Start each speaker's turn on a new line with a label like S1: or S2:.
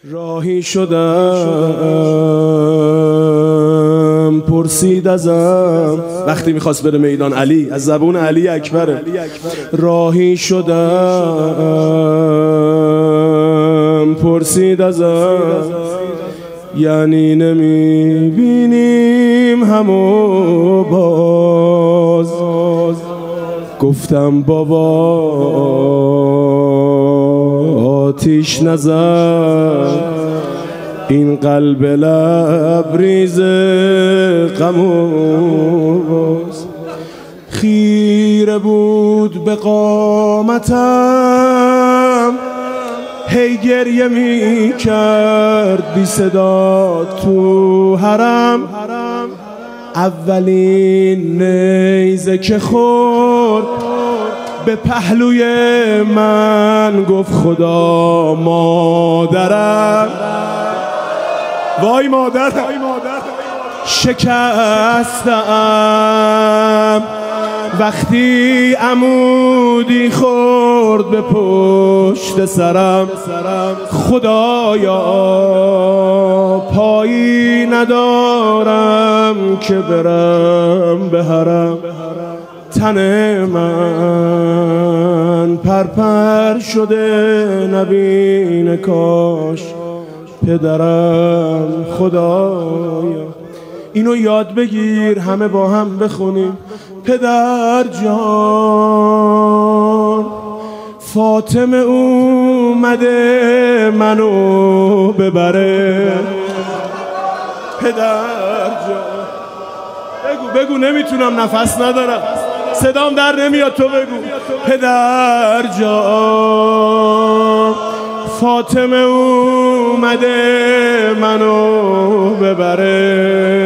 S1: راهی شدم پرسید ازم وقتی میخواست بره میدان علی، از زبون علی اکبره. راهی شدم پرسید ازم یعنی نمیبینیم همو باز. گفتم بابا آتیش نزن این قلب لبریز غم و باز. خیره بود به قامتم هی گریه می کرد بی صدا تو حرم. اولین نیزه که خورد به پهلوی من گفت خدا مادرم. وای مادرم شکستم وقتی عمودی خورد به پشت سرم. خدایا پایی ندارم که برم به حرم. تن من پرپر شده نبینه کاش پدرم. خدایا اینو یاد بگیر همه با هم بخونیم. پدر جان فاطمه اومده منو ببره. پدر جان بگو نمیتونم نفس ندارم صدام در نمیاد تو بگو. پدر جان فاطمه اومده منو ببره.